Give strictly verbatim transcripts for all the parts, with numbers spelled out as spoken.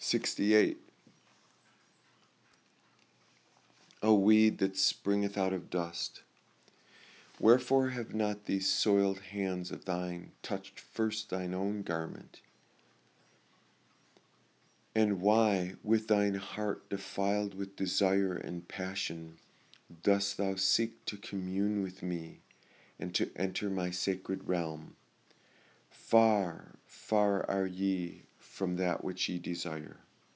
sixty-eight. O weed that springeth out of dust, wherefore have not these soiled hands of thine touched first thine own garment? And why, with thine heart defiled with desire and passion, dost thou seek to commune with me, and to enter my sacred realm? Far, far are ye from that which ye desire.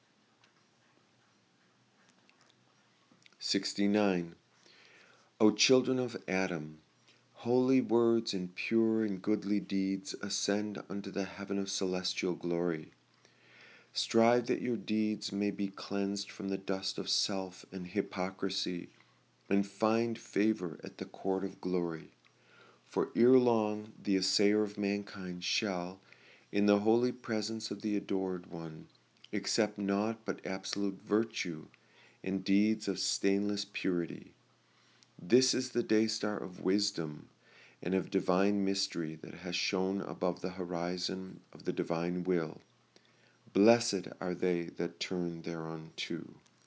sixty-nine. O children of Adam, holy words and pure and goodly deeds ascend unto the heaven of celestial glory. Strive that your deeds may be cleansed from the dust of self and hypocrisy, and find favor at the court of glory. For ere long the assayer of mankind shall, in the holy presence of the adored one, accept naught but absolute virtue and deeds of stainless purity. This is the day star of wisdom and of divine mystery that has shone above the horizon of the divine will. Blessed are they that turn thereunto.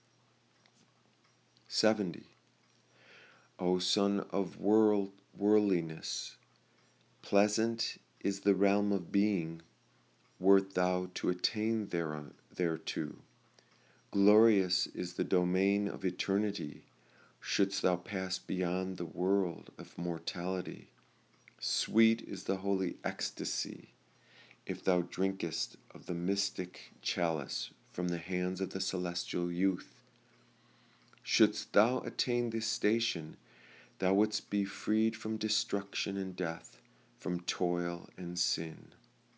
seventy. O son of world, worldliness, pleasant is the realm of being, wert thou to attain thereto. Glorious is the domain of eternity, shouldst thou pass beyond the world of mortality. Sweet is the holy ecstasy, if thou drinkest of the mystic chalice from the hands of the celestial youth. Shouldst thou attain this station, thou wouldst be freed from destruction and death, from toil and sin.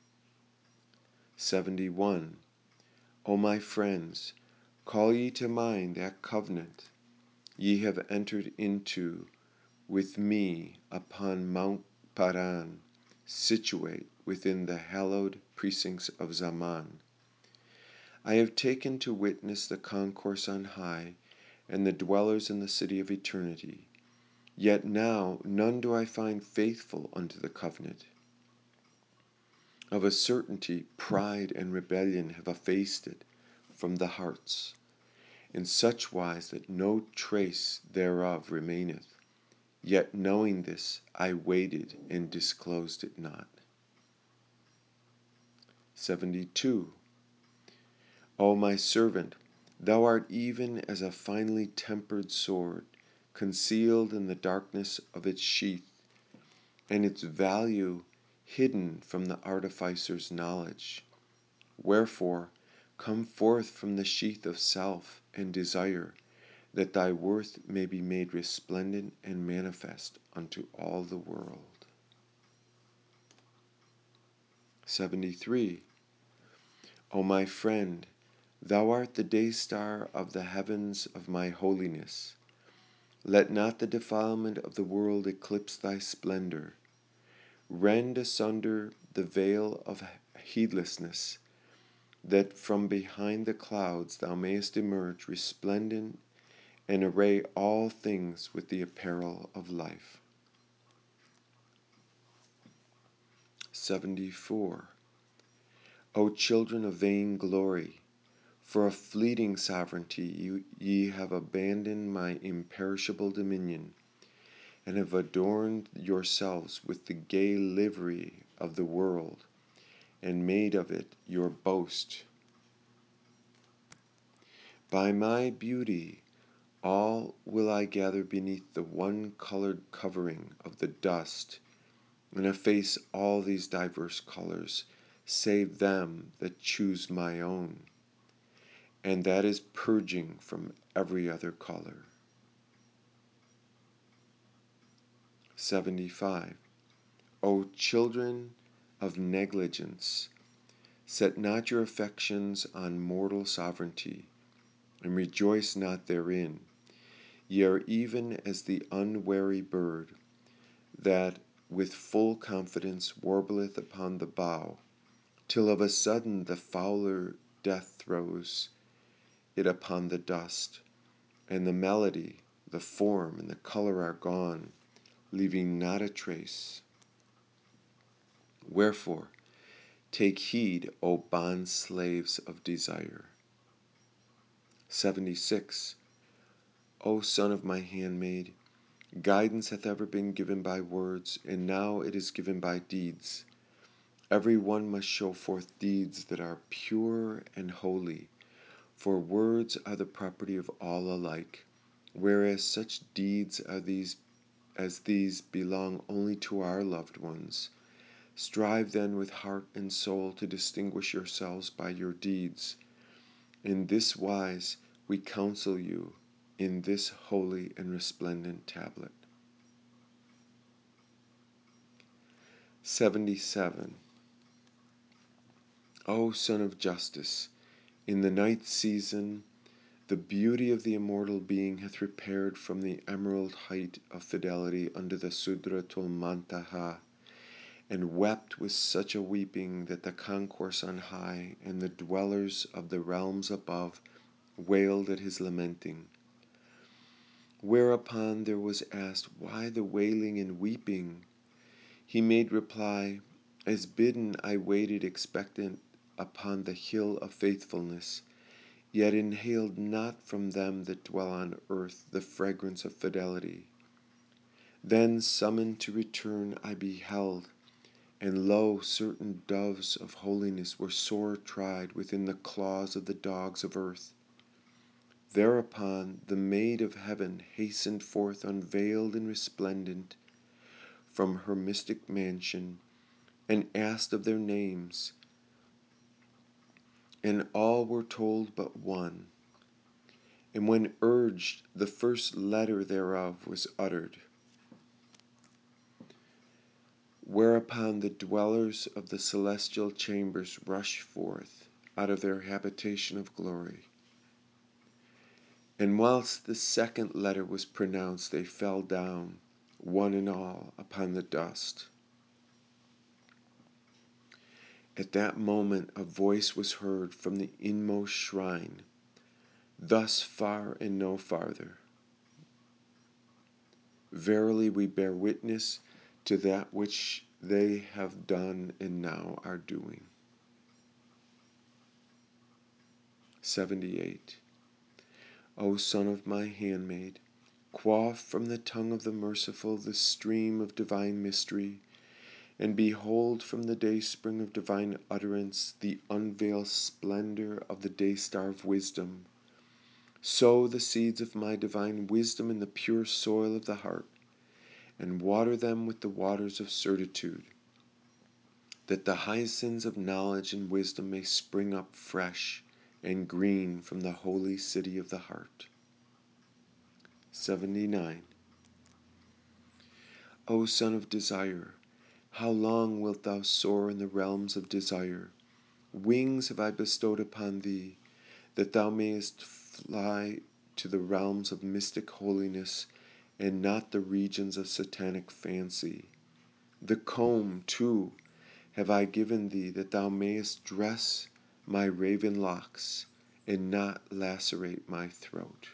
seventy-one. O my friends, call ye to mind that covenant ye have entered into with me upon Mount Paran, situate within the hallowed precincts of Zaman. I have taken to witness the concourse on high, and the dwellers in the city of eternity. Yet now none do I find faithful unto the covenant. Of a certainty pride and rebellion have effaced it from the hearts, in such wise that no trace thereof remaineth. Yet knowing this, I waited and disclosed it not. seventy-two. O my servant, thou art even as a finely tempered sword, concealed in the darkness of its sheath, and its value hidden from the artificer's knowledge. Wherefore, come forth from the sheath of self and desire, that thy worth may be made resplendent and manifest unto all the world. seventy-three. O my friend, thou art the day star of the heavens of my holiness. Let not the defilement of the world eclipse thy splendor. Rend asunder the veil of heedlessness, that from behind the clouds thou mayest emerge resplendent and array all things with the apparel of life. seventy-four. O children of vain glory, for a fleeting sovereignty you, ye have abandoned my imperishable dominion, and have adorned yourselves with the gay livery of the world, and made of it your boast. By my beauty all will I gather beneath the one-colored covering of the dust, and efface all these diverse colors, save them that choose my own, and that is purging from every other color. seventy-five. O children of negligence, set not your affections on mortal sovereignty, and rejoice not therein. Ye are even as the unwary bird, that with full confidence warbleth upon the bough, till of a sudden the fowler death throws it upon the dust, and the melody, the form, and the color are gone, leaving not a trace. Wherefore, take heed, O bond slaves of desire. seventy-six. O son of my handmaid, guidance hath ever been given by words, and now it is given by deeds. Every one must show forth deeds that are pure and holy, for words are the property of all alike, whereas such deeds are these as these belong only to our loved ones. Strive then with heart and soul to distinguish yourselves by your deeds. In this wise we counsel you in this holy and resplendent tablet. seventy-seven. O Son of Justice, in the ninth season the beauty of the immortal being hath repaired from the emerald height of fidelity under the Sudratul Mantaha, and wept with such a weeping that the concourse on high and the dwellers of the realms above wailed at his lamenting. Whereupon there was asked, why the wailing and weeping? He made reply, as bidden I waited expectant upon the hill of faithfulness, yet inhaled not from them that dwell on earth the fragrance of fidelity. Then summoned to return I beheld, and lo, certain doves of holiness were sore tried within the claws of the dogs of earth. Thereupon the maid of heaven hastened forth unveiled and resplendent from her mystic mansion, and asked of their names, and all were told but one. And when urged, the first letter thereof was uttered. Whereupon the dwellers of the celestial chambers rushed forth out of their habitation of glory. And whilst the second letter was pronounced, they fell down, one and all, upon the dust. At that moment a voice was heard from the inmost shrine, thus far and no farther. Verily we bear witness to that which they have done and now are doing. seventy-eight. O son of my handmaid, quaff from the tongue of the merciful the stream of divine mystery, and behold from the dayspring of divine utterance the unveiled splendor of the daystar of wisdom. Sow the seeds of my divine wisdom in the pure soil of the heart, and water them with the waters of certitude, that the hyacinths of knowledge and wisdom may spring up fresh and green from the holy city of the heart. seventy-nine. O son of desire, how long wilt thou soar in the realms of desire? Wings have I bestowed upon thee, that thou mayest fly to the realms of mystic holiness, and not the regions of satanic fancy. The comb, too, have I given thee, that thou mayest dress my raven locks, and not lacerate my throat.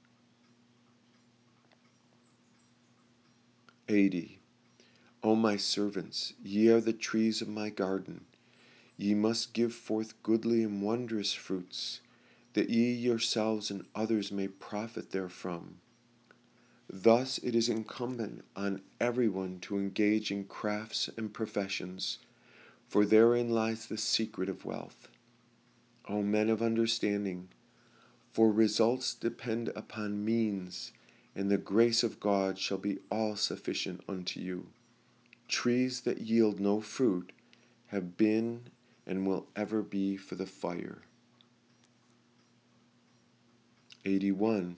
eighty. O my servants, ye are the trees of my garden. Ye must give forth goodly and wondrous fruits, that ye yourselves and others may profit therefrom. Thus it is incumbent on everyone to engage in crafts and professions, for therein lies the secret of wealth. O men of understanding, for results depend upon means, and the grace of God shall be all sufficient unto you. Trees that yield no fruit have been and will ever be for the fire. eighty-one.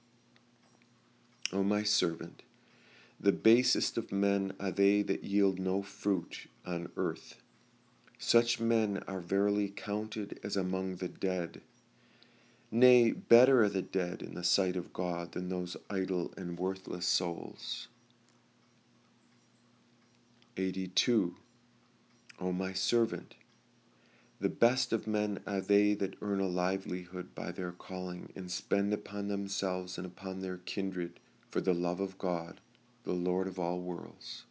O my servant, the basest of men are they that yield no fruit on earth. Such men are verily counted as among the dead. Nay, better are the dead in the sight of God than those idle and worthless souls. eighty-two. O my servant, the best of men are they that earn a livelihood by their calling, and spend upon themselves and upon their kindred for the love of God, the Lord of all worlds.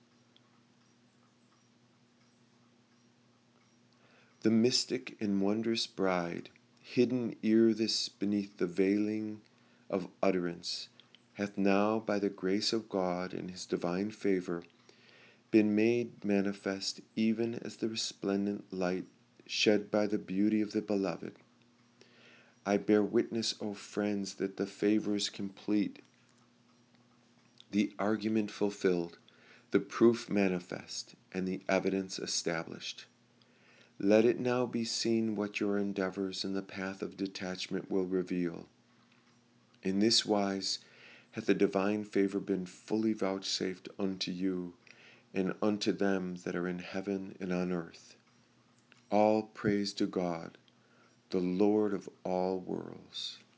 The mystic and wondrous bride hidden ere this beneath the veiling of utterance, hath now, by the grace of God and his divine favor, been made manifest, even as the resplendent light shed by the beauty of the beloved. I bear witness, O friends, that the favor is complete, the argument fulfilled, the proof manifest, and the evidence established. Let it now be seen what your endeavors in the path of detachment will reveal. In this wise hath the divine favor been fully vouchsafed unto you, and unto them that are in heaven and on earth. All praise to God, the Lord of all worlds.